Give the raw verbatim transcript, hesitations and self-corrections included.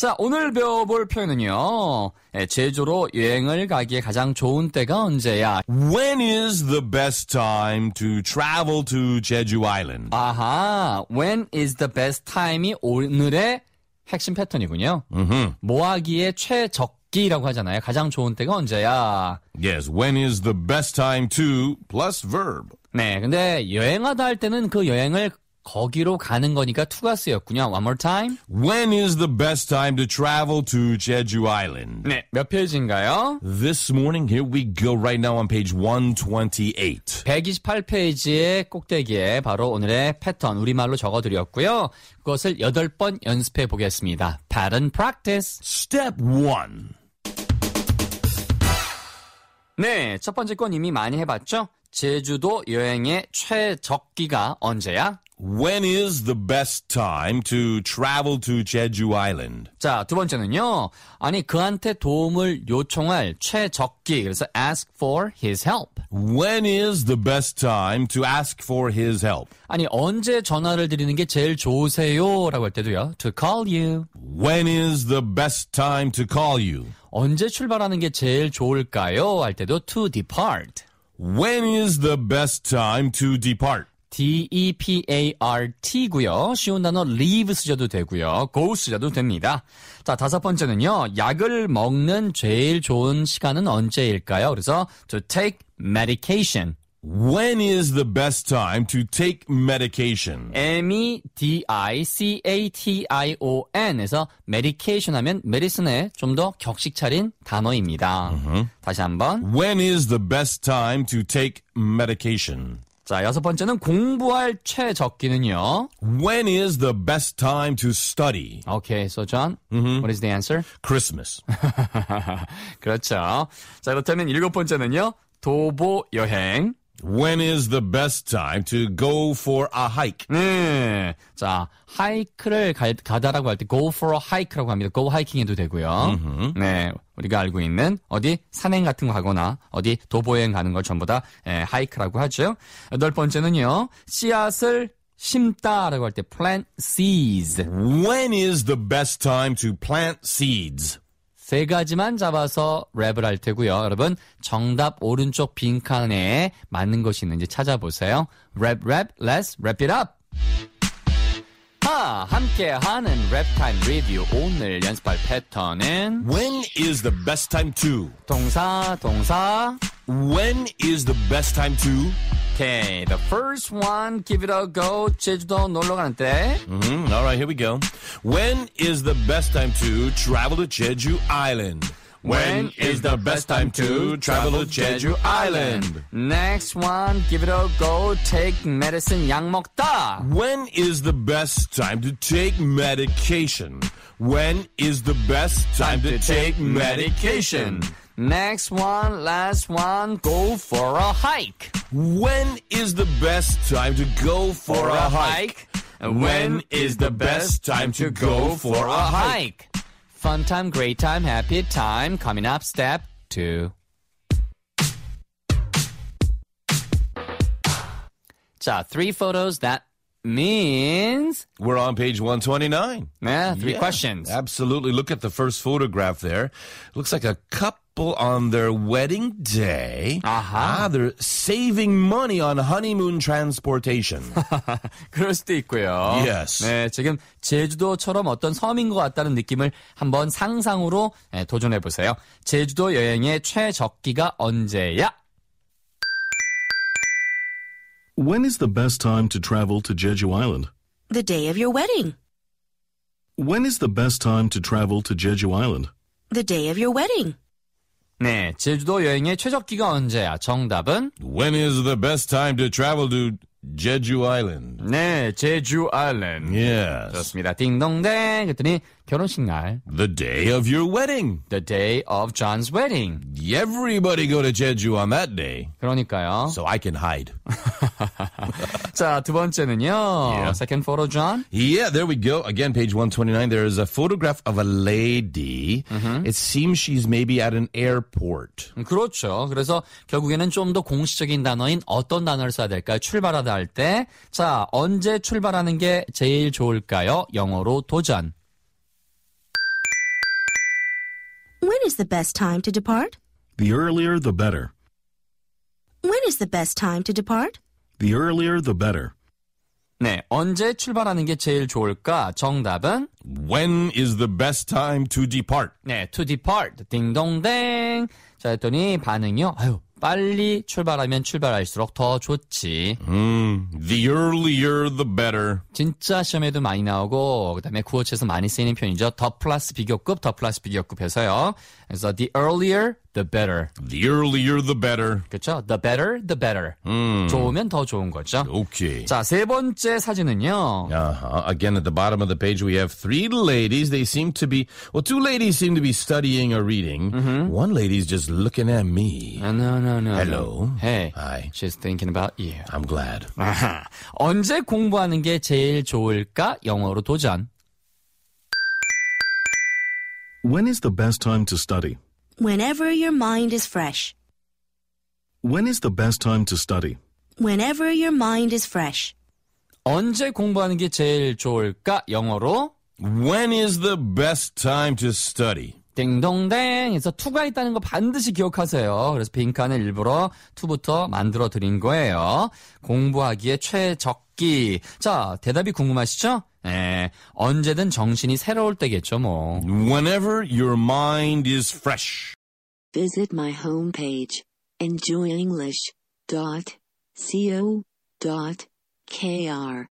자, 오늘 배워볼 표현은요. 예, 제주로 여행을 가기에 가장 좋은 때가 언제야? When is the best time to travel to Jeju Island? 아하, when is the best time이 오늘의 핵심 패턴이군요. Mm-hmm. 뭐 하기에 최적기라고 하잖아요. 가장 좋은 때가 언제야? Yes, when is the best time to plus verb. 네, 근데 여행하다 할 때는 그 여행을 거기로 가는 거니까 to가 쓰였군요. One more time. When is the best time to travel to Jeju Island? 네, 몇 페이지인가요? This morning, here we go right now on page one twenty-eight. 백이십팔 페이지의 꼭대기에 바로 오늘의 패턴 우리말로 적어드렸고요. 그것을 여덟 번 연습해 보겠습니다. Pattern practice. Step one. 네, 첫 번째 건 이미 많이 해봤죠? 제주도 여행의 최적기가 언제야? When is the best time to travel to Jeju Island? 자, 두 번째는요. 아니, 그한테 도움을 요청할 최적기. 그래서 ask for his help. When is the best time to ask for his help? 아니, 언제 전화를 드리는 게 제일 좋으세요? 라고 할 때도요. To call you. When is the best time to call you? 언제 출발하는 게 제일 좋을까요? 할 때도 to depart. When is the best time to depart? 디 이 피 에이 알 티고요. 쉬운 단어 leave 쓰셔도 되고요. go 쓰셔도 됩니다. 자, 다섯 번째는요. 약을 먹는 제일 좋은 시간은 언제일까요? 그래서 to take medication. When is the best time to take medication? M E D I C A T I O N에서 medication 하면 medicine에 좀 더 격식 차린 단어입니다. Uh-huh. 다시 한번. When is the best time to take medication? 자, 여섯 번째는 공부할 최적기는요. When is the best time to study? Okay, so John, mm-hmm. what is the answer? Christmas. 그렇죠. 자, 그렇다면 일곱 번째는요. 도보 여행. When is the best time to go for a hike? 네. 자, 하이크를 가, 가다라고 할 때 go for a hike라고 합니다. go hiking 해도 되고요. Mm-hmm. 네. 우리가 알고 있는 어디 산행 같은 거 가거나 어디 도보여행 가는 걸 전부 다 예, 하이크라고 하죠. 여덟 번째는요. 씨앗을 심다라고 할 때 plant seeds. When is the best time to plant seeds? 세 가지만 잡아서 랩을 할 테고요. 여러분 정답 오른쪽 빈칸에 맞는 것이 있는지 찾아보세요. 랩, 랩, let's wrap it up. 하, 함께하는 랩타임 리뷰 오늘 연습할 패턴은 When is the best time to? 동사, 동사. When is the best time to? Okay, the first one, give it a go. 제주도 놀러 가는 때. Mm-hmm. All right, here we go. When is the best time to travel to Jeju Island? When is the best time to travel to Jeju Island? Next one, give it a go. Take medicine, 약 먹다. When is the best time to take medication? When is the best time to take medication? Next one, last one, go for a hike. When is the best time to go for a hike? When is the best time to go for a hike? Fun time, great time, happy time. Coming up, step two. 자, three photos, that means... We're on page one twenty-nine. Yeah, three yeah, questions. Absolutely. Look at the first photograph there. Looks like a couple on their wedding day. 아하. Ah, they're saving money on honeymoon transportation. 그럴 수도 있고요. Yes. 네, 지금 제주도처럼 어떤 섬인 것 같다는 느낌을 한번 상상으로 네, 도전해보세요. 제주도 여행의 최적기가 언제야? When is the best time to travel to Jeju Island? The day of your wedding. When is the best time to travel to Jeju Island? The day of your wedding. 네, 제주도 여행의 최적기가 언제야? 정답은? When is the best time to travel to Jeju Island? 네, 제주 아일랜드. Yes. 좋습니다. 딩동댕. 그랬더니 결혼식 날. The day of your wedding. The day of John's wedding. Everybody go to Jeju on that day. 그러니까요. So I can hide. 자, 두 번째는요. Yeah. Second photo, John. Yeah, there we go. Again, page one twenty-nine. There is a photograph of a lady. Mm-hmm. It seems she's maybe at an airport. 그렇죠. 그래서 결국에는 좀 더 공식적인 단어인 어떤 단어를 써야 될까요? 출발하다 할 때. 자, 언제 출발하는 게 제일 좋을까요? 영어로 도전. When is the best time to depart? The earlier, the better. When is the best time to depart? The earlier, the better. 네, 언제 출발하는 게 제일 좋을까? 정답은 When is the best time to depart? 네, to depart. 딩동댕. 자, 했더니 반응이요. 아유, 빨리 출발하면 출발할수록 더 좋지. Mm, the earlier, the better. 진짜 시험에도 많이 나오고 그다음에 구어체에서 많이 쓰이는 표현이죠. 더 플러스 비교급, 더 플러스 비교급해서요. 그래서 the earlier, the better. The earlier, the better. 그렇죠? The better, the better. 음. 좋으면 더 좋은 거죠. Okay. 자, 세 번째 사진은요. Uh-huh. Again, at the bottom of the page, we have three ladies. They seem to be, well, two ladies seem to be studying or reading. Mm-hmm. One lady's just looking at me. No, no, no, no. Hello. Hey. Hi. She's thinking about you. I'm glad. 아하. 언제 공부하는 게 제일 좋을까? 영어로 도전. When is the best time to study? Whenever your mind is fresh. When is the best time to study? Whenever your mind is fresh. 언제 공부하는 게 제일 좋을까? 영어로 When is the best time to study? 띵동댕 해서 투가 있다는 거 반드시 기억하세요. 그래서 빈칸을 일부러 투부터 만들어 드린 거예요. 공부하기에 최적기. 자, 대답이 궁금하시죠? 네, 언제든 정신이 새로울 때겠죠, 뭐. Whenever your mind is fresh. Visit my homepage, enjoy english dot co dot k r.